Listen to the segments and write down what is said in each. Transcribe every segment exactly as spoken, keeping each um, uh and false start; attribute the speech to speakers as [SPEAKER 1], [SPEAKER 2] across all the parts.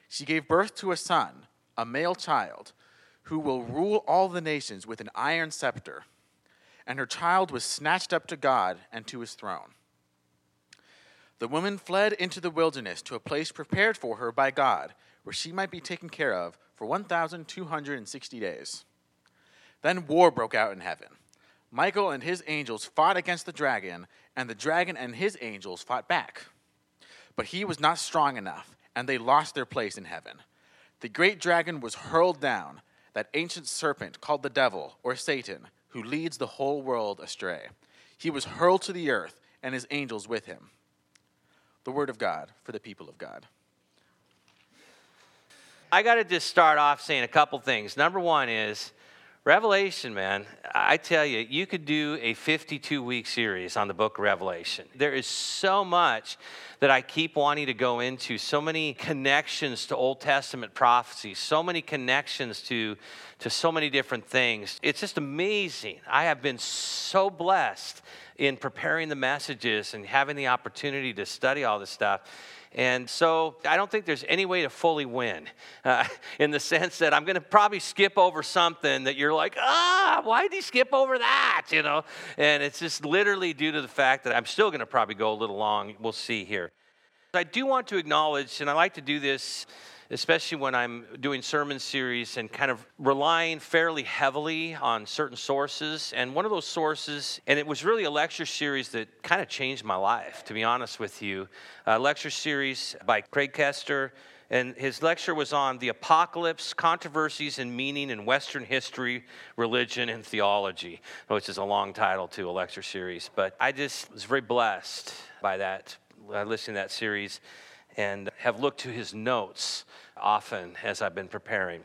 [SPEAKER 1] She gave birth to a son, a male child, who will rule all the nations with an iron scepter. And her child was snatched up to God and to his throne. The woman fled into the wilderness to a place prepared for her by God, where she might be taken care of for one thousand two hundred sixty days. Then war broke out in heaven. Michael and his angels fought against the dragon, and the dragon and his angels fought back. But he was not strong enough, and they lost their place in heaven. The great dragon was hurled down, that ancient serpent called the devil, or Satan, who leads the whole world astray. He was hurled to the earth, and his angels with him. The word of God for the people of God.
[SPEAKER 2] I got to just start off saying a couple things. Number one is Revelation, man. I tell you, you could do a fifty-two week series on the book of Revelation. There is so much that I keep wanting to go into, so many connections to Old Testament prophecy, so many connections to, to so many different things. It's just amazing. I have been so blessed in preparing the messages and having the opportunity to study all this stuff. And so I don't think there's any way to fully win uh, in the sense that I'm going to probably skip over something that you're like, ah, why did he skip over that, you know? And it's just literally due to the fact that I'm still going to probably go a little long. We'll see here. I do want to acknowledge, and I like to do this especially when I'm doing sermon series and kind of relying fairly heavily on certain sources. And one of those sources, and it was really a lecture series that kind of changed my life, to be honest with you. A lecture series by Craig Kester, and his lecture was on the apocalypse, controversies and meaning in Western history, religion, and theology, which is a long title to a lecture series. But I just was very blessed by that, uh, listening to that series, and have looked to his notes often as I've been preparing.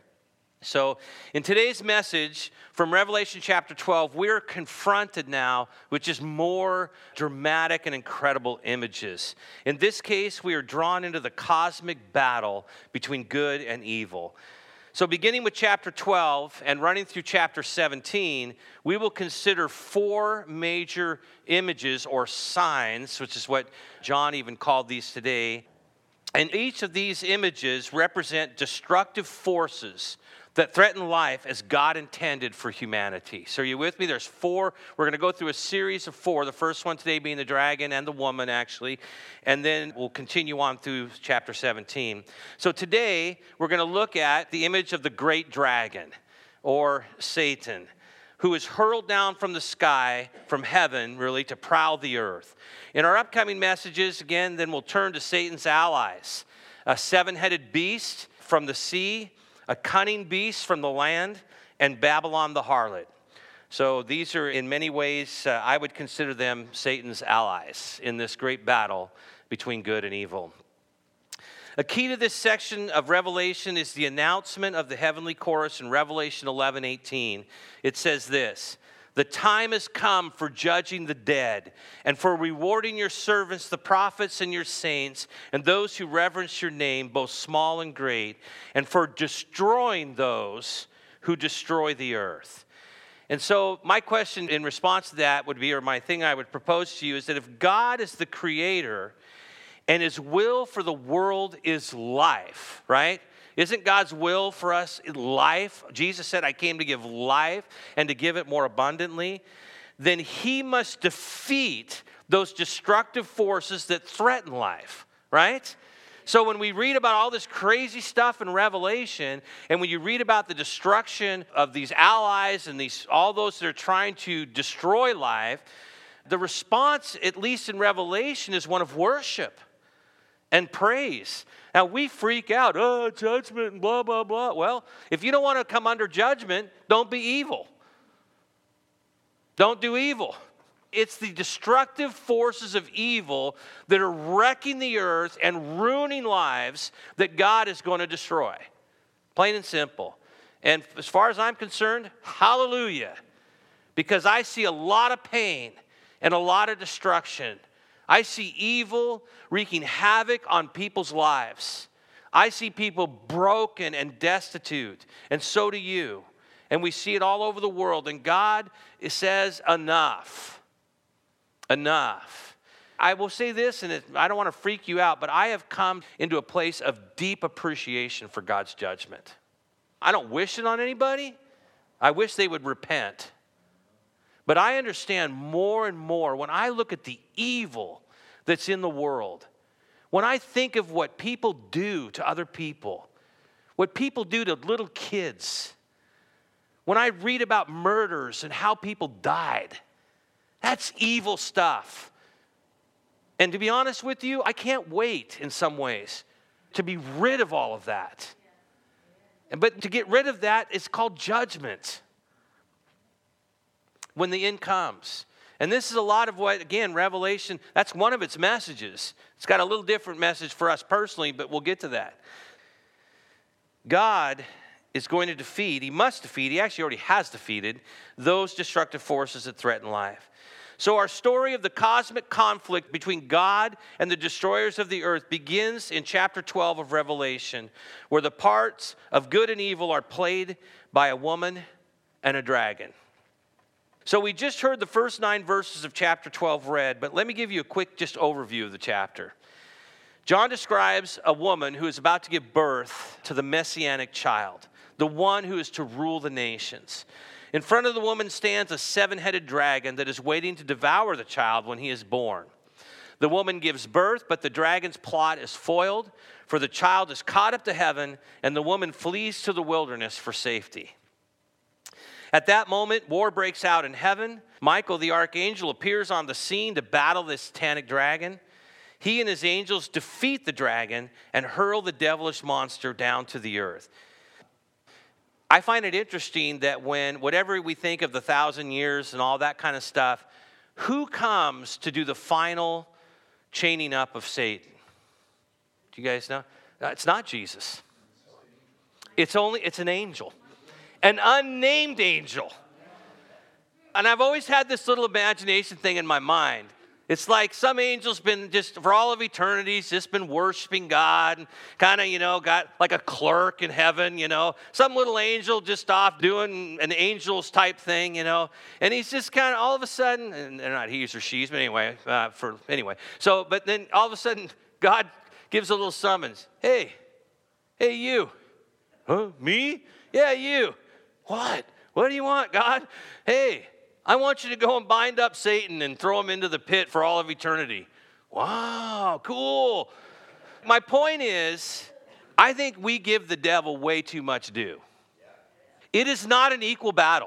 [SPEAKER 2] So in today's message from Revelation chapter twelve, we're confronted now with just more dramatic and incredible images. In this case, we are drawn into the cosmic battle between good and evil. So beginning with chapter twelve and running through chapter seventeen, we will consider four major images or signs, which is what John even called these today. And each of these images represent destructive forces that threaten life as God intended for humanity. So are you with me? There's four. We're going to go through a series of four. The first one today being the dragon and the woman, actually. And then we'll continue on through chapter seventeen. So today, we're going to look at the image of the great dragon, or Satan, who is hurled down from the sky, from heaven, really, to prowl the earth. In our upcoming messages, again, then we'll turn to Satan's allies. A seven-headed beast from the sea, a cunning beast from the land, and Babylon the harlot. So these are, in many ways, uh, I would consider them Satan's allies in this great battle between good and evil. A key to this section of Revelation is the announcement of the heavenly chorus in Revelation eleven eighteen. It says this: "The time has come for judging the dead and for rewarding your servants, the prophets and your saints, and those who reverence your name, both small and great, and for destroying those who destroy the earth." And so my question in response to that would be, or my thing I would propose to you, is that if God is the creator and his will for the world is life, right? Isn't God's will for us life? Jesus said, "I came to give life and to give it more abundantly." Then he must defeat those destructive forces that threaten life, right? So when we read about all this crazy stuff in Revelation, and when you read about the destruction of these allies and these all those that are trying to destroy life, the response, at least in Revelation, is one of worship and praise. Now, we freak out, oh, judgment and blah, blah, blah. Well, if you don't want to come under judgment, don't be evil. Don't do evil. It's the destructive forces of evil that are wrecking the earth and ruining lives that God is going to destroy. Plain and simple. And as far as I'm concerned, hallelujah. Because I see a lot of pain and a lot of destruction. I see evil wreaking havoc on people's lives. I see people broken and destitute, and so do you. And we see it all over the world, and God says enough. Enough. I will say this, and it, I don't want to freak you out, but I have come into a place of deep appreciation for God's judgment. I don't wish it on anybody. I wish they would repent. But I understand more and more when I look at the evil that's in the world, when I think of what people do to other people, what people do to little kids, when I read about murders and how people died, that's evil stuff. And to be honest with you, I can't wait in some ways to be rid of all of that. But to get rid of that, it's called judgment. When the end comes. And this is a lot of what, again, Revelation, that's one of its messages. It's got a little different message for us personally, but we'll get to that. God is going to defeat, he must defeat, he actually already has defeated, those destructive forces that threaten life. So our story of the cosmic conflict between God and the destroyers of the earth begins in chapter twelve of Revelation, where the parts of good and evil are played by a woman and a dragon. So we just heard the first nine verses of chapter twelve read, but let me give you a quick just overview of the chapter. John describes a woman who is about to give birth to the messianic child, the one who is to rule the nations. In front of the woman stands a seven-headed dragon that is waiting to devour the child when he is born. The woman gives birth, but the dragon's plot is foiled, for the child is caught up to heaven, and the woman flees to the wilderness for safety. At that moment, war breaks out in heaven. Michael, the archangel, appears on the scene to battle this satanic dragon. He and his angels defeat the dragon and hurl the devilish monster down to the earth. I find it interesting that when, whatever we think of the thousand years and all that kind of stuff, who comes to do the final chaining up of Satan? Do you guys know? It's not Jesus. It's only, it's an angel. An unnamed angel. And I've always had this little imagination thing in my mind. It's like some angel's been just, for all of eternity, just been worshiping God and kind of, you know, got like a clerk in heaven, you know. Some little angel just off doing an angel's type thing, you know. And he's just kind of all of a sudden, and they're not he's or she's, but anyway, uh, for anyway. So, but then all of a sudden, God gives a little summons. Hey, hey you. Huh, me? Yeah, you. What? What do you want, God? Hey, I want you to go and bind up Satan and throw him into the pit for all of eternity. Wow, cool. My point is, I think we give the devil way too much due. It is not an equal battle.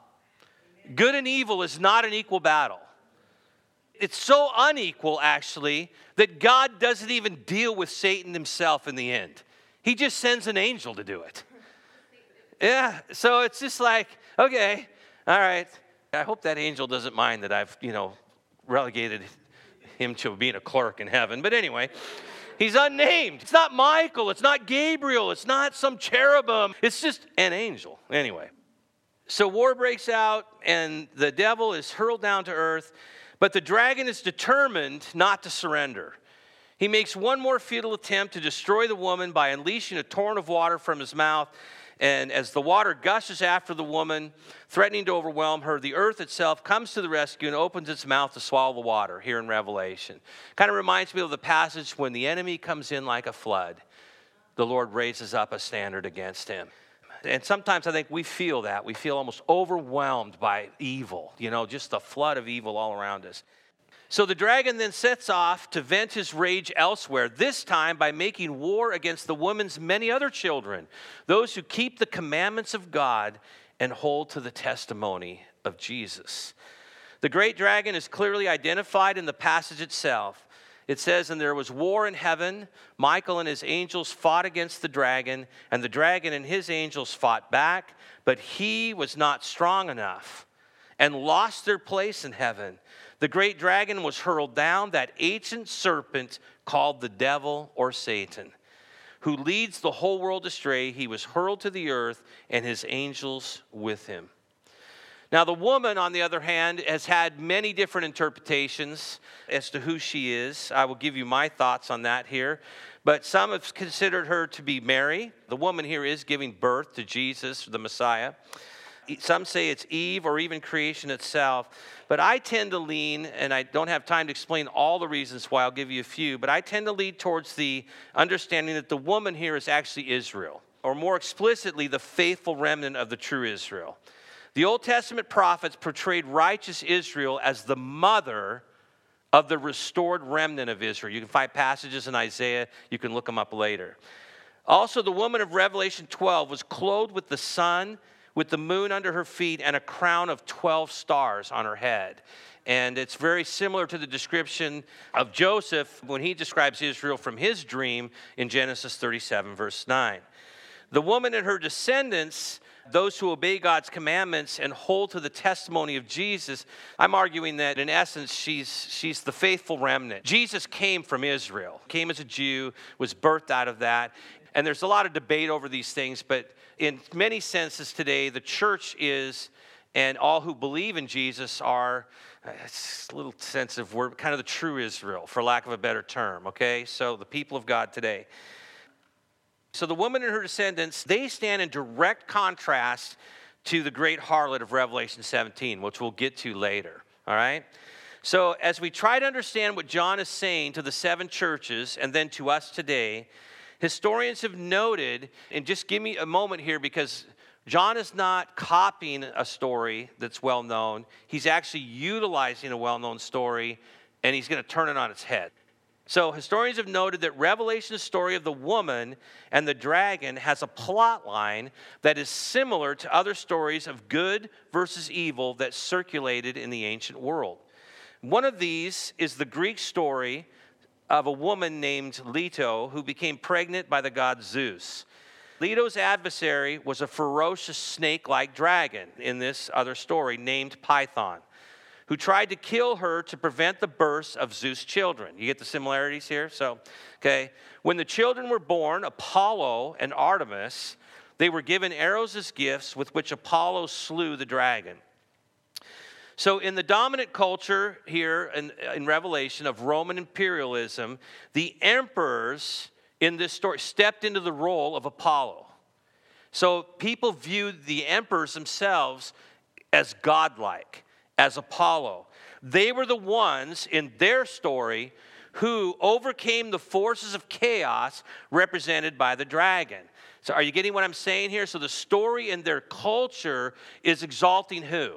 [SPEAKER 2] Good and evil is not an equal battle. It's so unequal, actually, that God doesn't even deal with Satan himself in the end. He just sends an angel to do it. Yeah, so it's just like, okay, all right. I hope that angel doesn't mind that I've, you know, relegated him to being a clerk in heaven. But anyway, he's unnamed. It's not Michael. It's not Gabriel. It's not some cherubim. It's just an angel. Anyway, so war breaks out and the devil is hurled down to earth, but the dragon is determined not to surrender. He makes one more futile attempt to destroy the woman by unleashing a torrent of water from his mouth. And as the water gushes after the woman, threatening to overwhelm her, the earth itself comes to the rescue and opens its mouth to swallow the water here in Revelation. Kind of reminds me of the passage when the enemy comes in like a flood. The Lord raises up a standard against him. And sometimes I think we feel that. We feel almost overwhelmed by evil, you know, just the flood of evil all around us. So the dragon then sets off to vent his rage elsewhere, this time by making war against the woman's many other children, those who keep the commandments of God and hold to the testimony of Jesus. The great dragon is clearly identified in the passage itself. It says, and there was war in heaven. Michael and his angels fought against the dragon, and the dragon and his angels fought back, but he was not strong enough and lost their place in heaven. The great dragon was hurled down, that ancient serpent called the devil or Satan, who leads the whole world astray. He was hurled to the earth and his angels with him. Now, the woman, on the other hand, has had many different interpretations as to who she is. I will give you my thoughts on that here. But some have considered her to be Mary. The woman here is giving birth to Jesus, the Messiah. Some say it's Eve or even creation itself. But I tend to lean, and I don't have time to explain all the reasons why, I'll give you a few, but I tend to lean towards the understanding that the woman here is actually Israel, or more explicitly, the faithful remnant of the true Israel. The Old Testament prophets portrayed righteous Israel as the mother of the restored remnant of Israel. You can find passages in Isaiah. You can look them up later. Also, the woman of Revelation twelve was clothed with the sun, with the moon under her feet, and a crown of twelve stars on her head. And it's very similar to the description of Joseph when he describes Israel from his dream in Genesis thirty-seven, verse nine. The woman and her descendants, those who obey God's commandments and hold to the testimony of Jesus, I'm arguing that in essence, she's, she's the faithful remnant. Jesus came from Israel, came as a Jew, was birthed out of that. And there's a lot of debate over these things, but in many senses today, the church is, and all who believe in Jesus are, it's a little sensitive word, kind of the true Israel, for lack of a better term, okay? So the people of God today. So the woman and her descendants, they stand in direct contrast to the great harlot of Revelation seventeen, which we'll get to later, all right? So as we try to understand what John is saying to the seven churches and then to us today, historians have noted, and just give me a moment here because John is not copying a story that's well known. He's actually utilizing a well-known story, and he's going to turn it on its head. So historians have noted that Revelation's story of the woman and the dragon has a plot line that is similar to other stories of good versus evil that circulated in the ancient world. One of these is the Greek story of a woman named Leto who became pregnant by the god Zeus. Leto's adversary was a ferocious snake-like dragon in this other story named Python, who tried to kill her to prevent the birth of Zeus' children. You get the similarities here? So, okay. When the children were born, Apollo and Artemis, they were given arrows as gifts with which Apollo slew the dragon. So in the dominant culture here in, in Revelation of Roman imperialism, the emperors in this story stepped into the role of Apollo. So people viewed the emperors themselves as godlike, as Apollo. They were the ones in their story who overcame the forces of chaos represented by the dragon. So are you getting what I'm saying here? So the story in their culture is exalting who?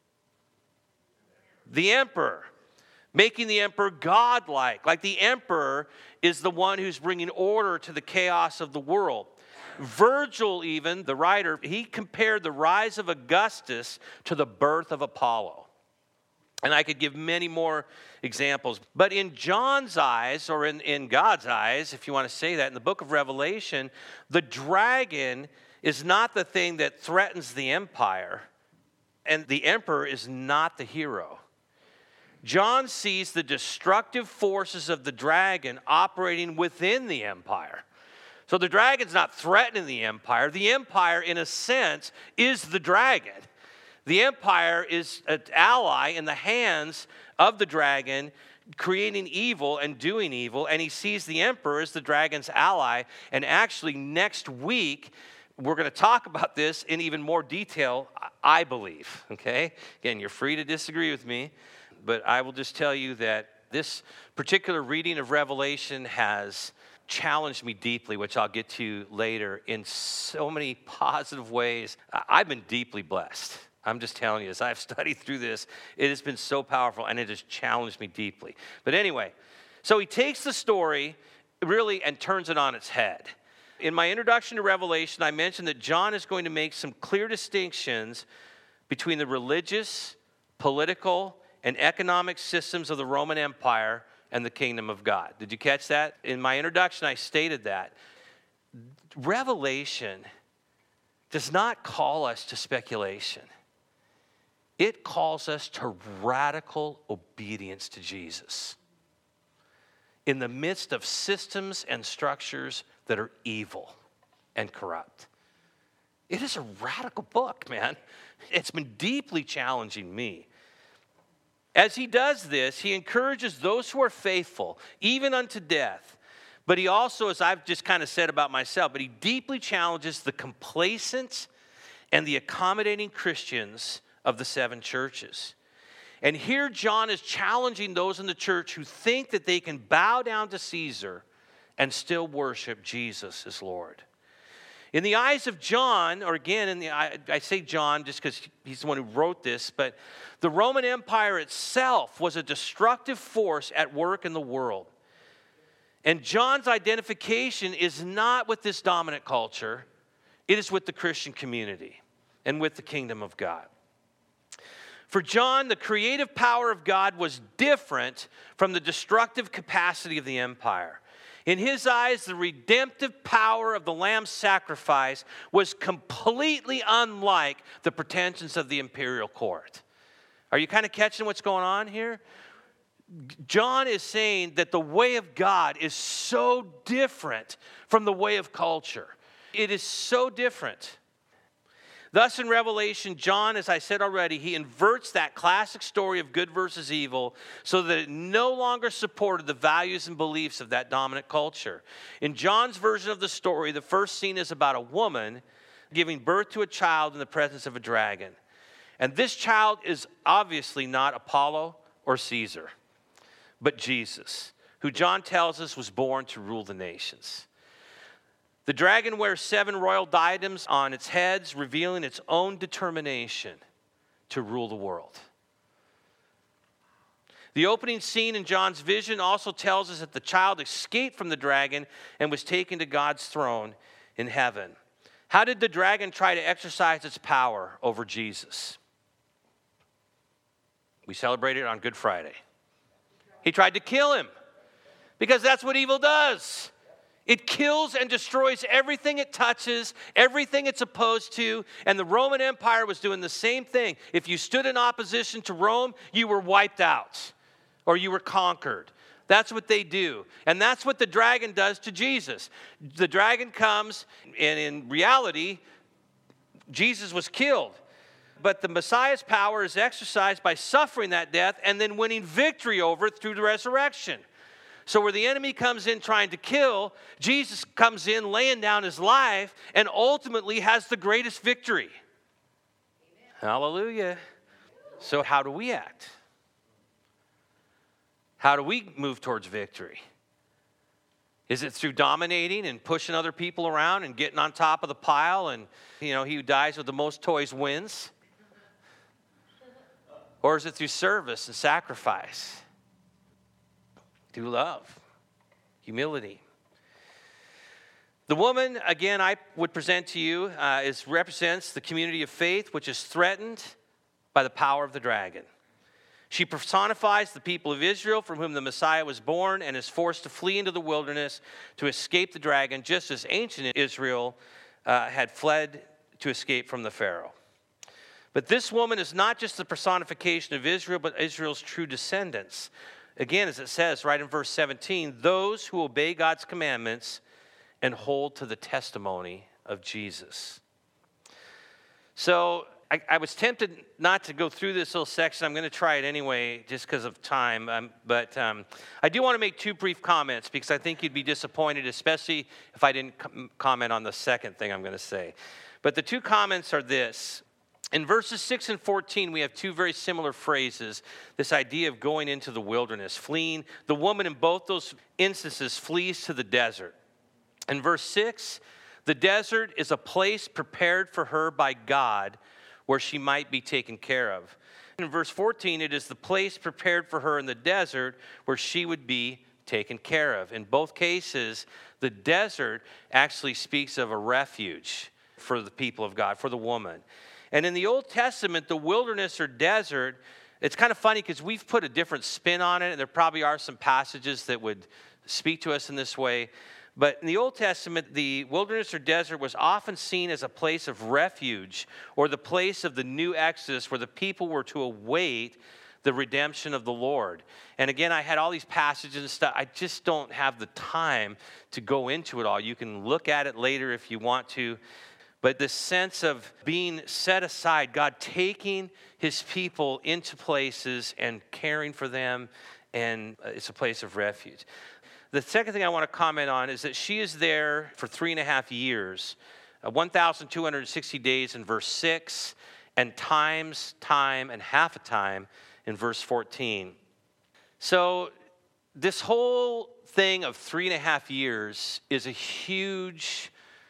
[SPEAKER 2] The emperor. Making the emperor godlike. Like the emperor is the one who's bringing order to the chaos of the world. Virgil even, the writer, he compared the rise of Augustus to the birth of Apollo. And I could give many more examples. But in John's eyes, or in, in God's eyes, if you want to say that, in the book of Revelation, the dragon is not the thing that threatens the empire, and the emperor is not the hero. John sees the destructive forces of the dragon operating within the empire. So the dragon's not threatening the empire. The empire, in a sense, is the dragon. The empire is an ally in the hands of the dragon, creating evil and doing evil, and he sees the emperor as the dragon's ally. And actually, next week, we're going to talk about this in even more detail, I believe, okay? Again, you're free to disagree with me, but I will just tell you that this particular reading of Revelation has challenged me deeply, which I'll get to later, in so many positive ways. I've been deeply blessed. I'm just telling you, as I've studied through this, it has been so powerful, and it has challenged me deeply. But anyway, so he takes the story, really, and turns it on its head. In my introduction to Revelation, I mentioned that John is going to make some clear distinctions between the religious, political, and economic systems of the Roman Empire and the kingdom of God. Did you catch that? In my introduction, I stated that. Revelation does not call us to speculation. It calls us to radical obedience to Jesus in the midst of systems and structures that are evil and corrupt. It is a radical book, man. It's been deeply challenging me. As he does this, he encourages those who are faithful, even unto death. But he also, as I've just kind of said about myself, but he deeply challenges the complacent and the accommodating Christians of the seven churches. And here John is challenging those in the church who think that they can bow down to Caesar and still worship Jesus as Lord. In the eyes of John, or again, in the, I, I say John just because he's the one who wrote this, but the Roman Empire itself was a destructive force at work in the world. And John's identification is not with this dominant culture. It is with the Christian community and with the kingdom of God. For John, the creative power of God was different from the destructive capacity of the empire. In his eyes, the redemptive power of the Lamb's sacrifice was completely unlike the pretensions of the imperial court. Are you kind of catching what's going on here? John is saying that the way of God is so different from the way of culture. It is so different. Thus, in Revelation, John, as I said already, he inverts that classic story of good versus evil so that it no longer supported the values and beliefs of that dominant culture. In John's version of the story, the first scene is about a woman giving birth to a child in the presence of a dragon. And this child is obviously not Apollo or Caesar, but Jesus, who John tells us was born to rule the nations. The dragon wears seven royal diadems on its heads, revealing its own determination to rule the world. The opening scene in John's vision also tells us that the child escaped from the dragon and was taken to God's throne in heaven. How did the dragon try to exercise its power over Jesus? We celebrated on Good Friday. He tried to kill him because that's what evil does. It kills and destroys everything it touches, everything it's opposed to, and the Roman Empire was doing the same thing. If you stood in opposition to Rome, you were wiped out or you were conquered. That's what they do. And that's what the dragon does to Jesus. The dragon comes, and in reality, Jesus was killed. But the Messiah's power is exercised by suffering that death and then winning victory over it through the resurrection. So where the enemy comes in trying to kill, Jesus comes in laying down his life and ultimately has the greatest victory. Amen. Hallelujah. So how do we act? How do we move towards victory? Is it through dominating and pushing other people around and getting on top of the pile and, you know, he who dies with the most toys wins? Or is it through service and sacrifice? Through love, humility. The woman, again, I would present to you, uh, is represents the community of faith, which is threatened by the power of the dragon. She personifies the people of Israel from whom the Messiah was born and is forced to flee into the wilderness to escape the dragon, just as ancient Israel uh, had fled to escape from the Pharaoh. But this woman is not just the personification of Israel, but Israel's true descendants. Again, as it says right in verse seventeen, those who obey God's commandments and hold to the testimony of Jesus. So I, I was tempted not to go through this little section. I'm going to try it anyway just because of time. Um, but um, I do want to make two brief comments because I think you'd be disappointed, especially if I didn't com- comment on the second thing I'm going to say. But the two comments are this. In verses six and fourteen, we have two very similar phrases. This idea of going into the wilderness, fleeing. The woman in both those instances flees to the desert. In verse six, the desert is a place prepared for her by God where she might be taken care of. In verse fourteen, it is the place prepared for her in the desert where she would be taken care of. In both cases, the desert actually speaks of a refuge for the people of God, for the woman. And in the Old Testament, the wilderness or desert, it's kind of funny because we've put a different spin on it, and there probably are some passages that would speak to us in this way. But in the Old Testament, the wilderness or desert was often seen as a place of refuge or the place of the new Exodus where the people were to await the redemption of the Lord. And again, I had all these passages and stuff. I just don't have the time to go into it all. You can look at it later if you want to. But this sense of being set aside, God taking his people into places and caring for them, and it's a place of refuge. The second thing I want to comment on is that she is there for three and a half years uh, one thousand two hundred sixty days in verse six, and times, time, and half a time in verse fourteen. So this whole thing of three and a half years is a huge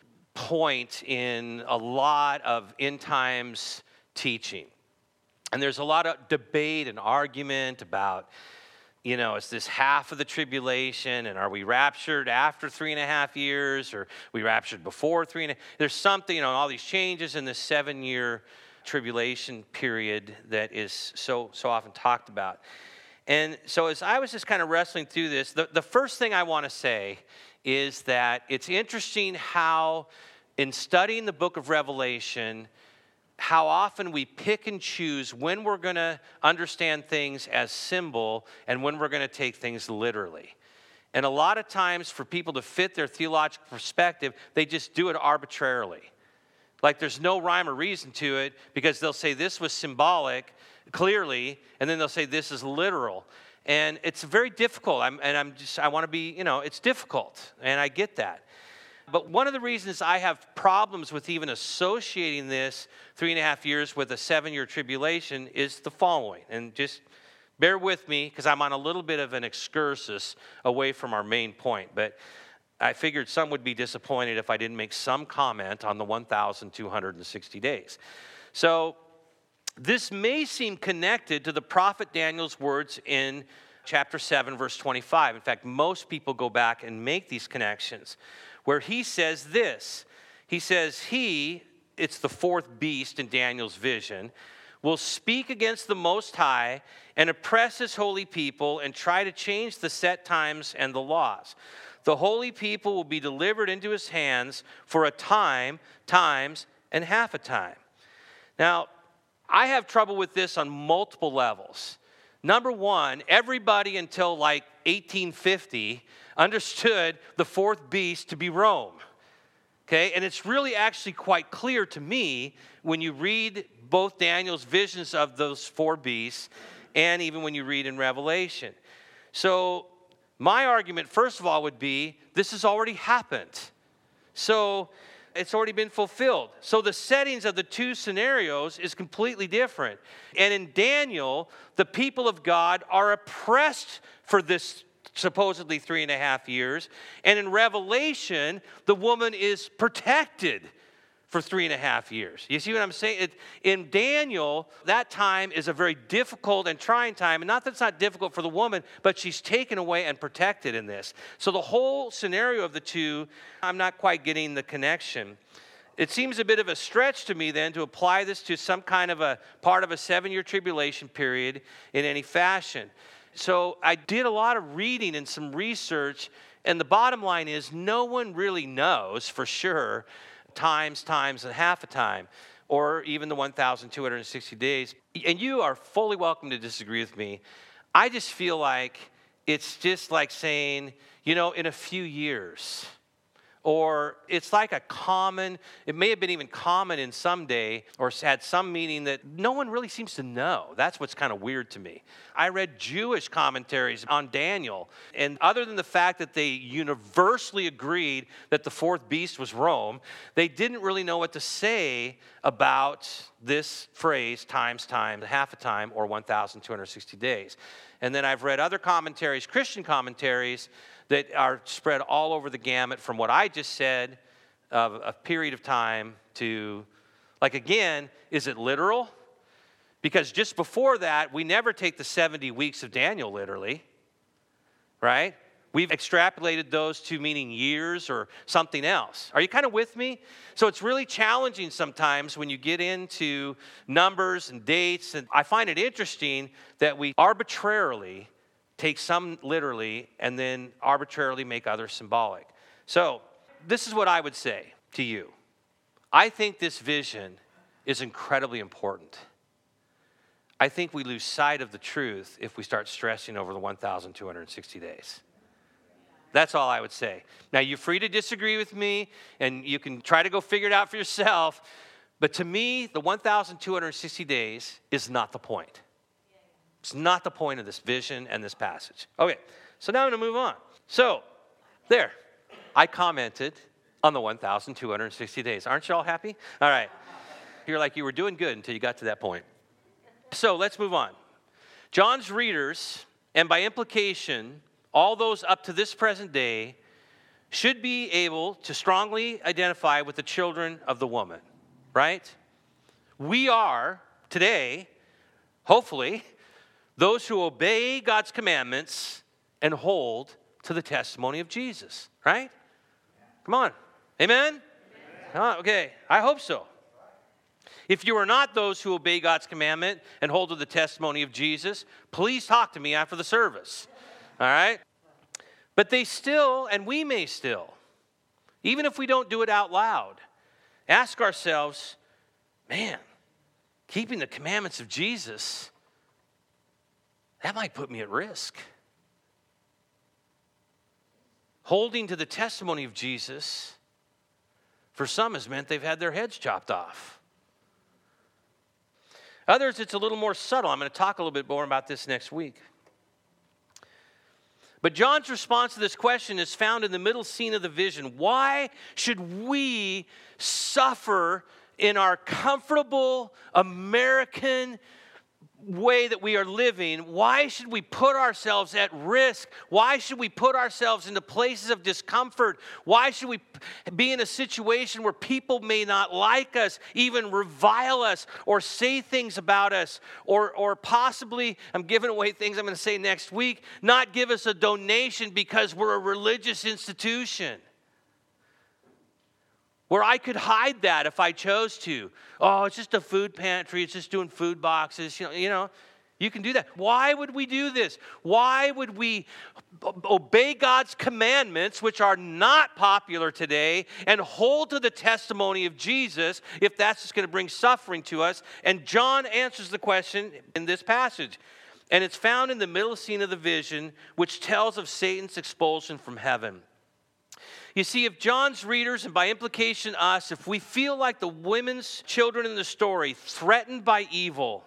[SPEAKER 2] point in a lot of end times teaching. And there's a lot of debate and argument about, you know, is this half of the tribulation, and are we raptured after three and a half years, or we raptured before three and a There's something, you know, all these changes in this seven-year tribulation period that is so so often talked about. And so as I was just kind of wrestling through this, the, the first thing I want to say is that it's interesting how in studying the book of Revelation, how often we pick and choose when we're going to understand things as symbol and when we're going to take things literally. And a lot of times for people to fit their theological perspective, they just do it arbitrarily. Like there's no rhyme or reason to it, because they'll say this was symbolic clearly, and then they'll say this is literal. And it's very difficult. I'm, and I'm just, I want to be, you know, it's difficult, and I get that. But one of the reasons I have problems with even associating this three and a half years with a seven-year tribulation is the following. And just bear with me, because I'm on a little bit of an excursus away from our main point. But I figured some would be disappointed if I didn't make some comment on the one thousand two hundred sixty days. So this may seem connected to the prophet Daniel's words in chapter seven, verse twenty-five. In fact, most people go back and make these connections, where he says this. He says, he, it's the fourth beast in Daniel's vision, will speak against the Most High and oppress his holy people and try to change the set times and the laws. The holy people will be delivered into his hands for a time, times, and half a time. Now, I have trouble with this on multiple levels. Number one, everybody until like eighteen fifty understood the fourth beast to be Rome. Okay, and it's really actually quite clear to me when you read both Daniel's visions of those four beasts and even when you read in Revelation. So my argument, first of all, would be this has already happened. So it's already been fulfilled. So the settings of the two scenarios is completely different. And in Daniel, the people of God are oppressed for this supposedly three and a half years. And in Revelation, the woman is protected for three and a half years. You see what I'm saying? It, in Daniel, that time is a very difficult and trying time. And not that it's not difficult for the woman, but she's taken away and protected in this. So the whole scenario of the two, I'm not quite getting the connection. It seems a bit of a stretch to me then to apply this to some kind of a part of a seven-year tribulation period in any fashion. So I did a lot of reading and some research, and the bottom line is no one really knows for sure times, times, and half a time, or even the one thousand two hundred sixty days. And you are fully welcome to disagree with me. I just feel like it's just like saying, you know, in a few years. Or it's like a common, it may have been even common in some day, or had some meaning that no one really seems to know. That's what's kind of weird to me. I read Jewish commentaries on Daniel, and other than the fact that they universally agreed that the fourth beast was Rome, they didn't really know what to say about this phrase, times, time, half a time, or one thousand two hundred sixty days. And then I've read other commentaries, Christian commentaries, that are spread all over the gamut from what I just said of a period of time to, like, again, is it literal? Because just before that, we never take the seventy weeks of Daniel literally, right? We've extrapolated those to meaning years or something else. Are you kind of with me? So it's really challenging sometimes when you get into numbers and dates. And I find it interesting that we arbitrarily take some literally and then arbitrarily make others symbolic. So this is what I would say to you. I think this vision is incredibly important. I think we lose sight of the truth if we start stressing over the one thousand two hundred sixty days. That's all I would say. Now, you're free to disagree with me, and you can try to go figure it out for yourself. But to me, the one thousand two hundred sixty days is not the point. It's not the point of this vision and this passage. Okay, so now I'm going to move on. So, there, I commented on the one thousand two hundred sixty days. Aren't you all happy? All right. You're like you were doing good until you got to that point. So let's move on. John's readers, and by implication, all those up to this present day, should be able to strongly identify with the children of the woman, right? We are, today, hopefully, those who obey God's commandments and hold to the testimony of Jesus, right? Come on. Amen? Amen. Okay, I hope so. If you are not those who obey God's commandment and hold to the testimony of Jesus, please talk to me after the service, all right? But they still, and we may still, even if we don't do it out loud, ask ourselves, man, keeping the commandments of Jesus, that might put me at risk. Holding to the testimony of Jesus, for some has meant they've had their heads chopped off. Others, it's a little more subtle. I'm going to talk a little bit more about this next week. But John's response to this question is found in the middle scene of the vision. Why should we suffer in our comfortable American way that we are living? Why should we put ourselves at risk? Why should we put ourselves into places of discomfort? Why should we be in a situation where people may not like us, even revile us, or say things about us, or, or possibly, I'm giving away things I'm going to say next week, not give us a donation because we're a religious institution? Where I could hide that if I chose to. Oh, it's just a food pantry. It's just doing food boxes. You know, you know, you can do that. Why would we do this? Why would we obey God's commandments, which are not popular today, and hold to the testimony of Jesus if that's just going to bring suffering to us? And John answers the question in this passage. And it's found in the middle scene of the vision, which tells of Satan's expulsion from heaven. You see, if John's readers, and by implication us, if we feel like the women's children in the story, threatened by evil,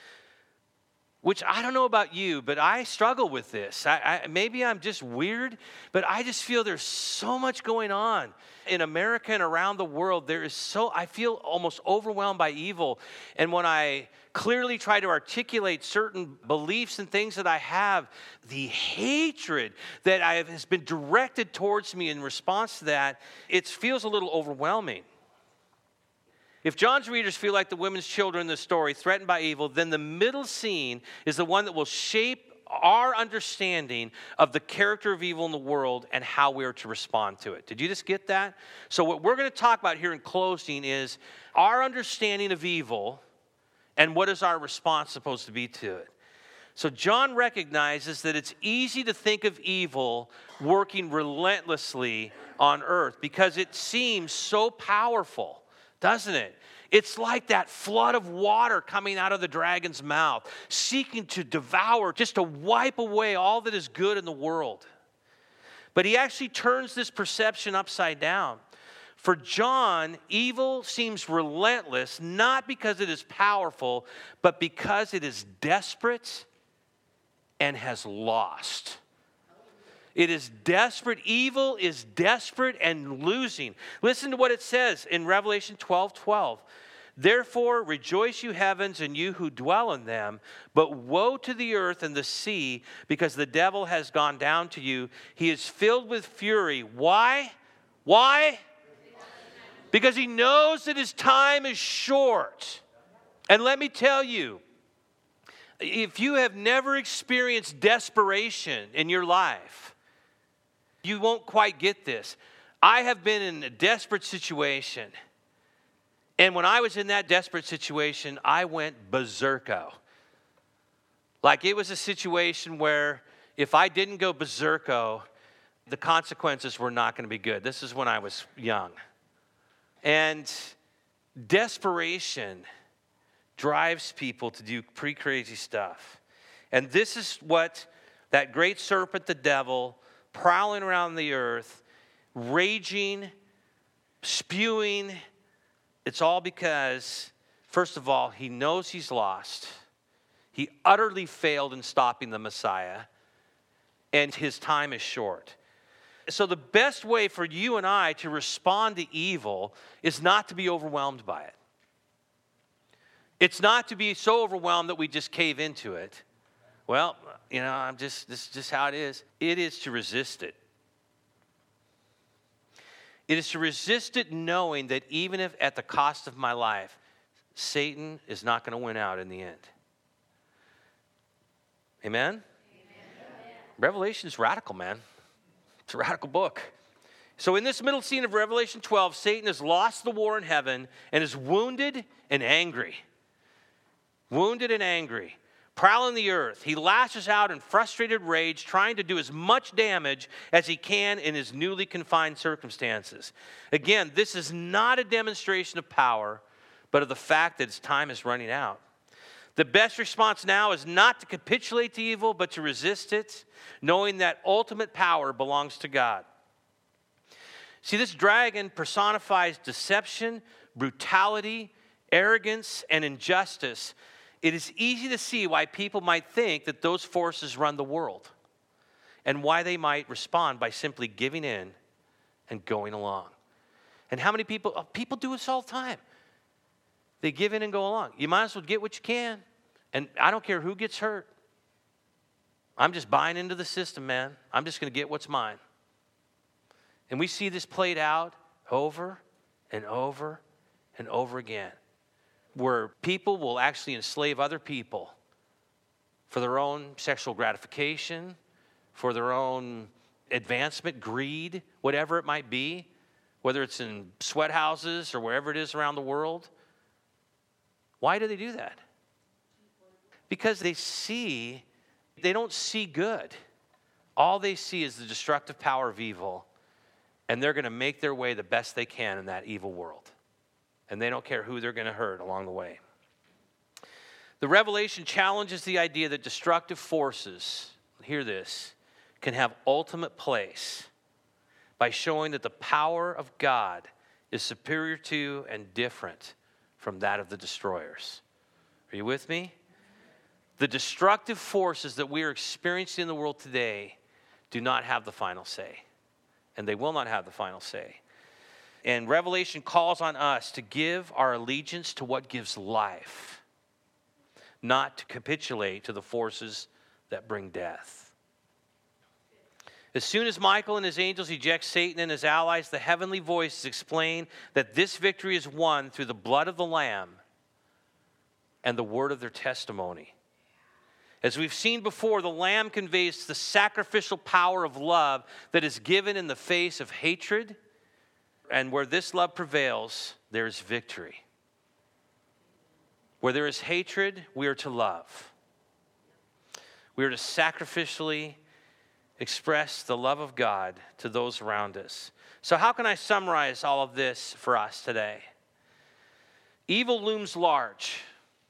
[SPEAKER 2] which I don't know about you, but I struggle with this. I, I, maybe I'm just weird, but I just feel there's so much going on in America and around the world. There is so, I feel almost overwhelmed by evil. And when I clearly try to articulate certain beliefs and things that I have, the hatred that I have, has been directed towards me in response to that, it feels a little overwhelming. If John's readers feel like the women's children in the story threatened by evil, then the middle scene is the one that will shape our understanding of the character of evil in the world and how we are to respond to it. Did you just get that? So what we're going to talk about here in closing is our understanding of evil and what is our response supposed to be to it. So John recognizes that it's easy to think of evil working relentlessly on earth because it seems so powerful, doesn't it? It's like that flood of water coming out of the dragon's mouth, seeking to devour, just to wipe away all that is good in the world. But he actually turns this perception upside down. For John, evil seems relentless, not because it is powerful, but because it is desperate and has lost. It is desperate. Evil is desperate and losing. Listen to what it says in Revelation twelve twelve. Therefore, rejoice, you heavens, and you who dwell in them. But woe to the earth and the sea, because the devil has gone down to you. He is filled with fury. Why? Why? Because he knows that his time is short. And let me tell you, if you have never experienced desperation in your life, you won't quite get this. I have been in a desperate situation. And when I was in that desperate situation, I went berserko. Like it was a situation where if I didn't go berserko, the consequences were not going to be good. This is when I was young. And desperation drives people to do pretty crazy stuff. And this is what that great serpent, the devil, prowling around the earth, raging, spewing, it's all because, first of all, he knows he's lost. He utterly failed in stopping the Messiah, and his time is short. So the best way for you and I to respond to evil is not to be overwhelmed by it. It's not to be so overwhelmed that we just cave into it. Well, you know, I'm just, this is just how it is. It is to resist it. It is to resist it knowing that even if at the cost of my life, Satan is not going to win out in the end. Amen? Amen. Revelation is radical, man. It's a radical book. So in this middle scene of Revelation twelve, Satan has lost the war in heaven and is wounded and angry. Wounded and angry. Prowling the earth, he lashes out in frustrated rage, trying to do as much damage as he can in his newly confined circumstances. Again, this is not a demonstration of power, but of the fact that his time is running out. The best response now is not to capitulate to evil, but to resist it, knowing that ultimate power belongs to God. See, this dragon personifies deception, brutality, arrogance, and injustice. It is easy to see why people might think that those forces run the world and why they might respond by simply giving in and going along. And how many people, oh, people do this all the time. They give in and go along. You might as well get what you can. And I don't care who gets hurt. I'm just buying into the system, man. I'm just going to get what's mine. And we see this played out over and over and over again, where people will actually enslave other people for their own sexual gratification, for their own advancement, greed, whatever it might be, whether it's in sweat houses or wherever it is around the world. Why do they do that? Because they see, they don't see good. All they see is the destructive power of evil, and they're going to make their way the best they can in that evil world. And they don't care who they're going to hurt along the way. The Revelation challenges the idea that destructive forces, hear this, can have ultimate place by showing that the power of God is superior to and different from that of the destroyers. Are you with me? The destructive forces that we are experiencing in the world today do not have the final say. And they will not have the final say. And Revelation calls on us to give our allegiance to what gives life, not to capitulate to the forces that bring death. As soon as Michael and his angels eject Satan and his allies, the heavenly voices explain that this victory is won through the blood of the Lamb and the word of their testimony. As we've seen before, the Lamb conveys the sacrificial power of love that is given in the face of hatred. And where this love prevails, there is victory. Where there is hatred, we are to love. We are to sacrificially express the love of God to those around us. So how can I summarize all of this for us today? Evil looms large,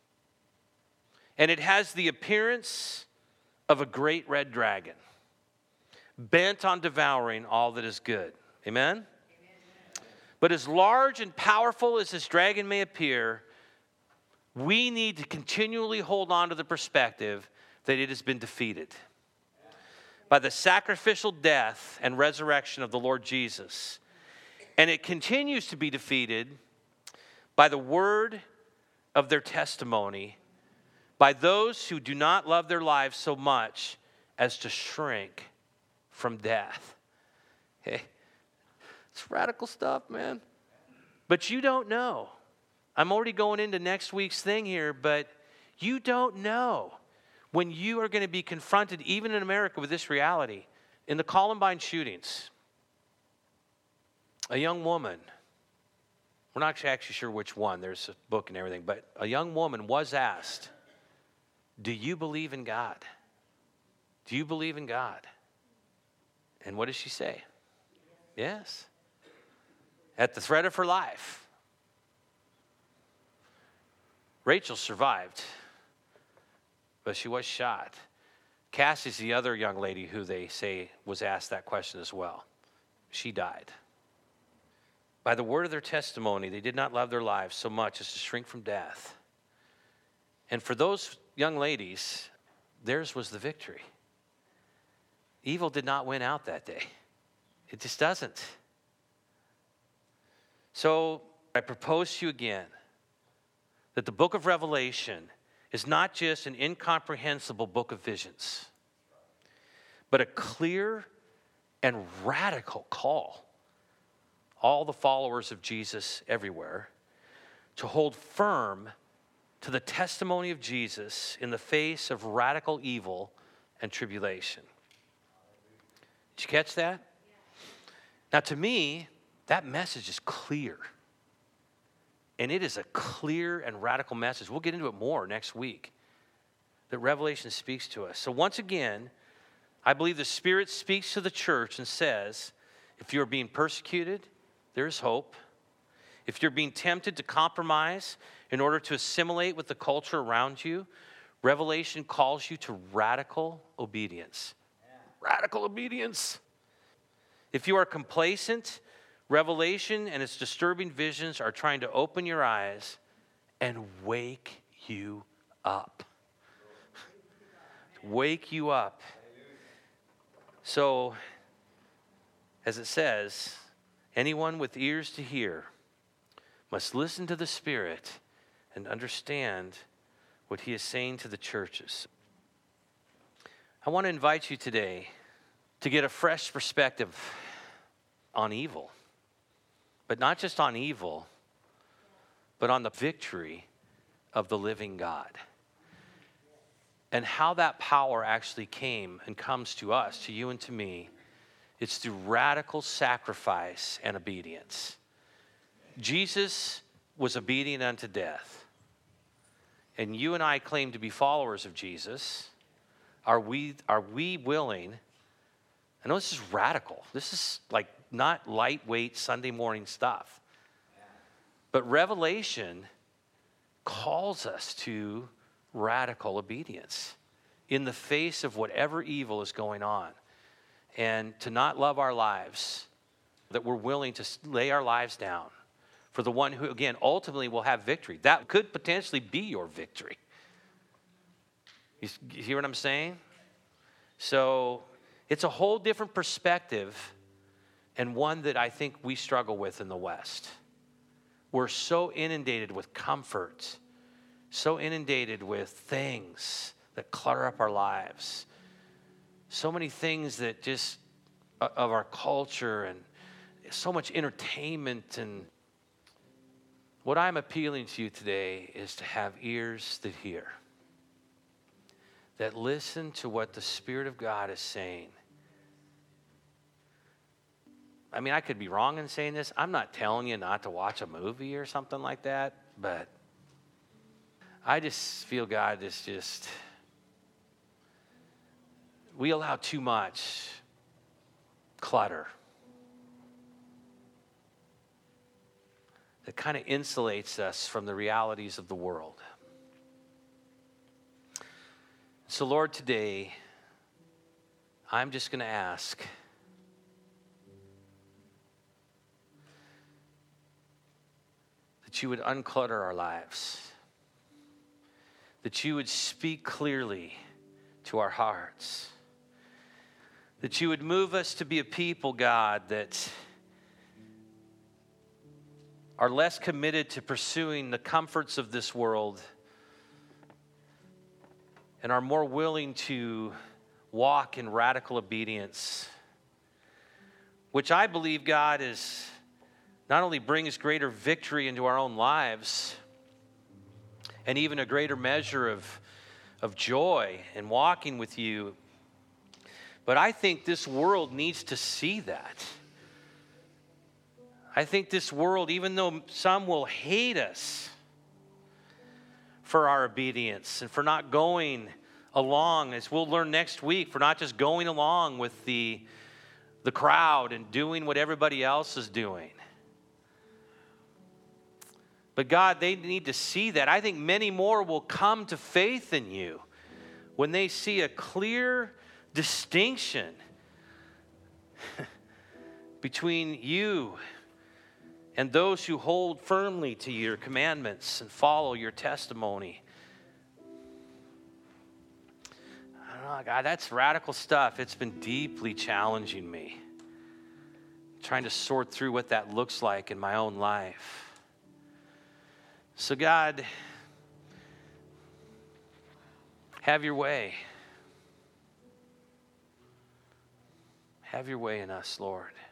[SPEAKER 2] and it has the appearance of a great red dragon, bent on devouring all that is good. Amen? But as large and powerful as this dragon may appear, we need to continually hold on to the perspective that it has been defeated by the sacrificial death and resurrection of the Lord Jesus. And it continues to be defeated by the word of their testimony, by those who do not love their lives so much as to shrink from death. Hey, it's radical stuff, man. But you don't know. I'm already going into next week's thing here, but you don't know when you are going to be confronted, even in America, with this reality. In the Columbine shootings, a young woman, we're not actually sure which one, there's a book and everything, but a young woman was asked, do you believe in God? Do you believe in God? And what does she say? Yes. At the threat of her life. Rachel survived, but she was shot. Cassie's the other young lady who they say was asked that question as well. She died. By the word of their testimony, they did not love their lives so much as to shrink from death. And for those young ladies, theirs was the victory. Evil did not win out that day. It just doesn't. So I propose to you again that the book of Revelation is not just an incomprehensible book of visions, but a clear and radical call, all the followers of Jesus everywhere, to hold firm to the testimony of Jesus in the face of radical evil and tribulation. Did you catch that? Now, to me, that message is clear. And it is a clear and radical message. We'll get into it more next week, that Revelation speaks to us. So once again, I believe the Spirit speaks to the church and says, if you're being persecuted, there is hope. If you're being tempted to compromise in order to assimilate with the culture around you, Revelation calls you to radical obedience. Yeah. Radical obedience. If you are complacent, Revelation and its disturbing visions are trying to open your eyes and wake you up. Wake you up. So, as it says, anyone with ears to hear must listen to the Spirit and understand what he is saying to the churches. I want to invite you today to get a fresh perspective on evil. But not just on evil, but on the victory of the living God. And how that power actually came and comes to us, to you and to me. It's through radical sacrifice and obedience. Jesus was obedient unto death. And you and I claim to be followers of Jesus. Are we, are we willing? I know this is radical. This is like not lightweight Sunday morning stuff. But Revelation calls us to radical obedience in the face of whatever evil is going on. And to not love our lives, that we're willing to lay our lives down for the one who, again, ultimately will have victory. That could potentially be your victory. You hear what I'm saying? So it's a whole different perspective, and one that I think we struggle with in the West. We're so inundated with comfort, so inundated with things that clutter up our lives, so many things that just of our culture, and so much entertainment. And what I'm appealing to you today is to have ears that hear, that listen to what the Spirit of God is saying. I mean, I could be wrong in saying this. I'm not telling you not to watch a movie or something like that, but I just feel God is just, we allow too much clutter that kind of insulates us from the realities of the world. So, Lord, today, I'm just going to ask that you would unclutter our lives, that you would speak clearly to our hearts, that you would move us to be a people, God, that are less committed to pursuing the comforts of this world and are more willing to walk in radical obedience, which I believe, God, is not only brings greater victory into our own lives and even a greater measure of, of joy in walking with you, but I think this world needs to see that. I think this world, even though some will hate us for our obedience and for not going along, as we'll learn next week, for not just going along with the, the crowd and doing what everybody else is doing. But God, they need to see that. I think many more will come to faith in you when they see a clear distinction between you and those who hold firmly to your commandments and follow your testimony. I don't know, God, that's radical stuff. It's been deeply challenging me. trying to sort through what that looks like in my own life. So God, have your way. Have your way in us, Lord.